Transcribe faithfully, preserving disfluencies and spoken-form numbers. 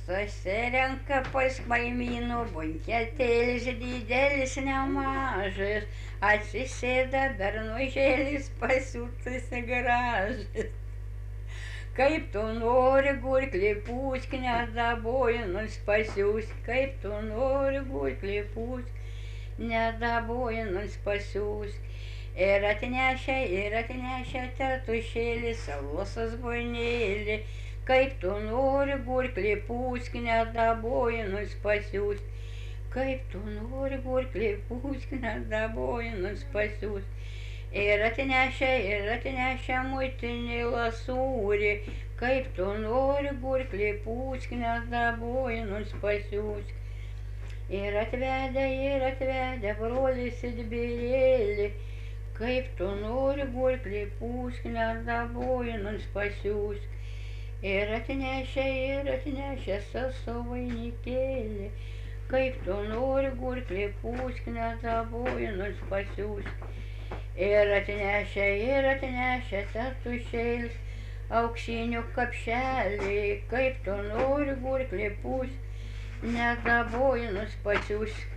Susirenka pas kaimynų bunketėlis didelis nemažas, atsisėda bernužėlis pasiūtas gražas. Kaip tu nori gurklį pūsk, nedabojinus pasiūsk, kaip tu nori gurklį pūsk, nedabojinus pasiūsk. Ir atnešė, ir atnešė tetušėlį sausas bonėlį, kaip tu nori gurklį pūsk, nedabojinus pasiūsk, kaip tu nori gurklį pūsk, nedabojinus pasiūsk. Ir atnešė, ir atnešė muitinį lasūrį, kaip tu nori gurklį pūsk, nedabojinus pasiūsk. Ir atvedė, ir atvedė brolis Idbirėlį, kaip tu nori gurklį pūsk, nedabojinus pasiūsk. Ir atnešė, ir atnešė sesuo vainikėlį, kaip tu nori gurklį pūsk, nedabojinus pasiūsk. Ir atnešė, ir atnešė tetušėlis auksinių kapšelį, kaip tu nori gurklį pūsk, nedabojinus pasiūsk.